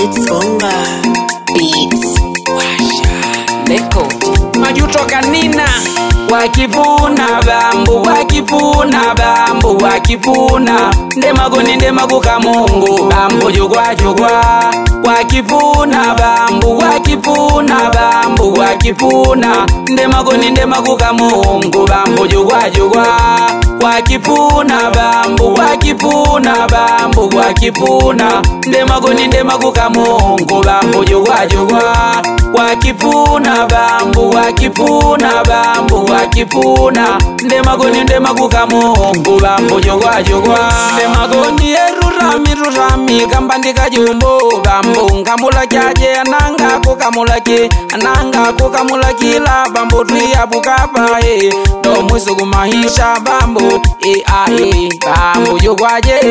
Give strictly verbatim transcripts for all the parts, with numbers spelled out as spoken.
It's Bonga Beats. Washa Neko Majuto kanina wakipuna bambu wakipuna bambu wakipuna ndemagoni ndemaguka Mungu bambu jugwa jugwa wakipuna bambu wakipuna bambu wakipuna ndemagoni ndemaguka Mungu bambu jugwa jugwa wakipuna bambu wakipuna bambu wakipuna ndemagoni ndemaguka Mungu bambu jugwa jugwa wakipuna bambu wakipuna bambu wakipuna ndemagoni ndemaguka Mungu bambu jogwa jogwa ndemagoni erurami rurami kambandika jumbo bambu ngamula jaje ananga ko kamulaki ananga ko kamulaki la bambu tuya bukapa e do musugu mahisha bambu e a e bambu jogwaje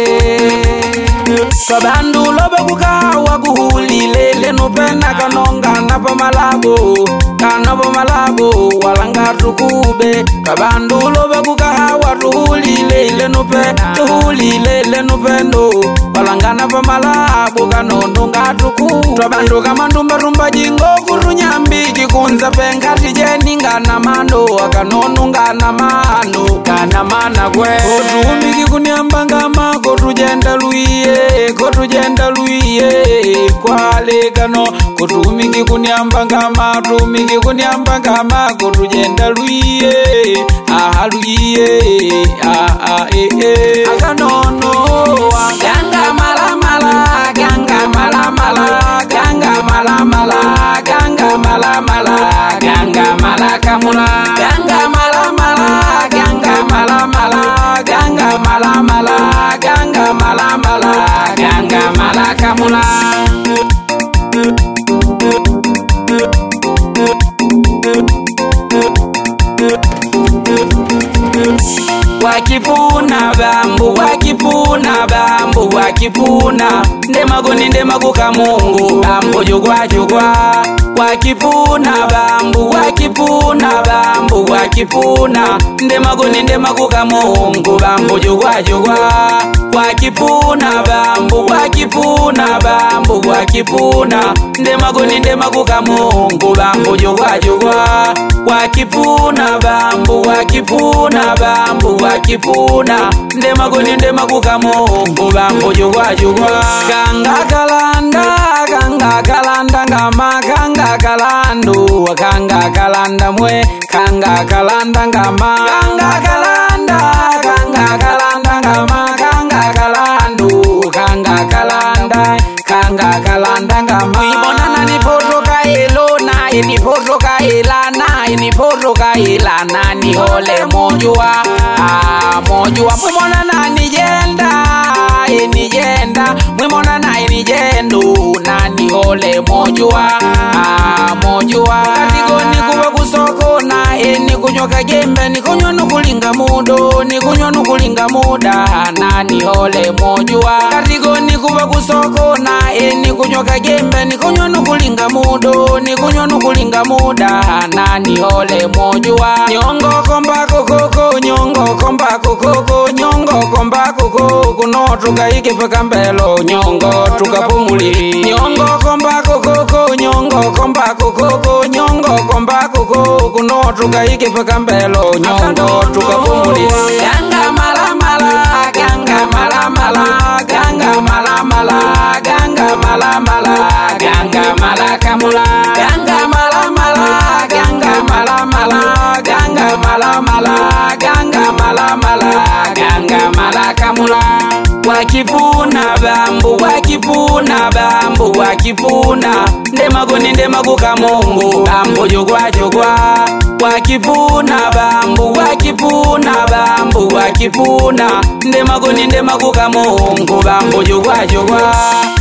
sabandu lobe kukawa kuhulile leno pena kanonga napa malago kanabo malago walanga tukube kabandu lobe kukawa tuhulile leno pe tuhulile leno pendo walanga napa malago kanondo ngatuku tabandu kamandumba rumba jingo kurunyambi kikunza penkati jeninga na mando akanondo ngana mano kana mana kwe kotumi kikunyamba mako tujenda luiye kotu jenda luiye kwale kano kotu mingi kunyamba ngama tu mingi kunyamba ngama kotu jenda luiye ah luiye ah ah eh eh akanono ganga mala mala ganga mala mala ganga mala mala ganga mala mala ganga mala kamula ganga mala mala ganga mala mala ganga mala mala ganga mala mala ganga mala kamula wakipuna bambu wakipuna bambu wakipuna ndemagoni ndemaguka Mungu bambu jogwa jogwa wakipuna bambu wakipuna bambu wakipuna ndemagoni ndemaguka Mungu bambu jogwa jogwa wakipuna bambu wakipuna bambu wakipuna ndemagoni ndemaguka Mungu bambu jogwa jogwa wakipuna bambu wakipuna bambu wakipuna ndemagoni ndemaguka Mungu bambu jogwa jogwa kanga kalanda kanga kalanda ngama kanga kalando kanga kalanda mwe kanga kalanda ngama kanga kalanda kanga kalanda ngama kanga kalando kanga kalanda kanga kalanda ngama ibonana ni potoka elona ni potoka elana ni potoka elana ni ole mojua ah mojua mwana ni jenda ni jenda mwana ni jendo nani ole mojua ah mojua katigoni kuba kusoko na eni kunyoka gembe ni kunyo nukulinga mudo ni kunyo nukulinga muda nani ole mojua katigoni kuba kusoko na eni kunyoka gembe ni kunyo nukulinga mudo ni kunyo nukulinga muda nani ole mojua nyongo komba kokoko nyongo komba kokoko nyongo komba kokoko no tukaike paka mbelo nyongo tukapumuli nyongo komba kokoko nyongo komba kokoko nyongo komba kokoko no tukaike paka mbelo nyongo tukapumuli ganga mala mala ganga mala mala ganga mala mala ganga mala mala ganga mala kamula ganga mala mala ganga mala mala ganga mala mala ganga mala mala ganga mala kamula wakipuna bambu wakipuna bambu wakipuna ndemagoni ndemaguka Mungu bambu jogwa jogwa wakipuna bambu wakipuna bambu wakipuna ndemagoni ndemaguka Mungu bambu jogwa jogwa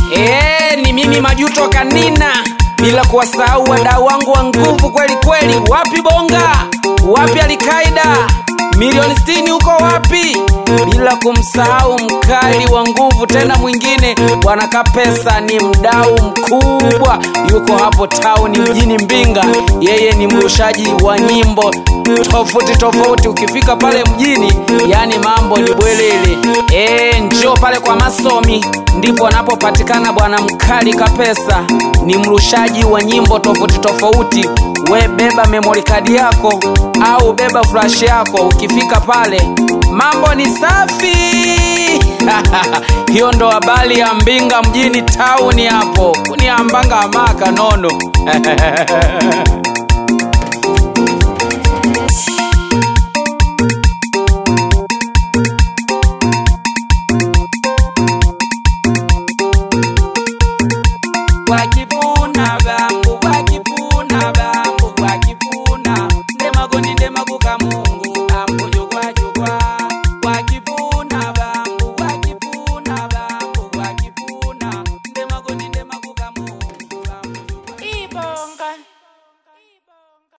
eh ni mimi Majuto kanina bila kuwasahau wadau wangu wa nguvu kweli kweli wapi Bonga wapi Alkaida Milioni sitini uko wapi? Bila kumsahau mkali wa nguvu tena mwingine Bwana Kapesa, ni mdau mkubwa, yuko hapo town mjini Mbinga. Yeye ni mrushaji wa nyimbo tofauti tofauti. Ukifika pale mjini, yani mambo ni bwelele. Eh, njoo pale kwa Masomi, ndipo anapopatikana Bwana Mkali Kapesa. Ni mrushaji wa nyimbo tofauti tofauti. We beba memory card yako au beba flash yako, ukifika pale mambo ni safi. Hiyo ndo habari ya Mbinga mjini town hapo. Kuniambanga maka nono.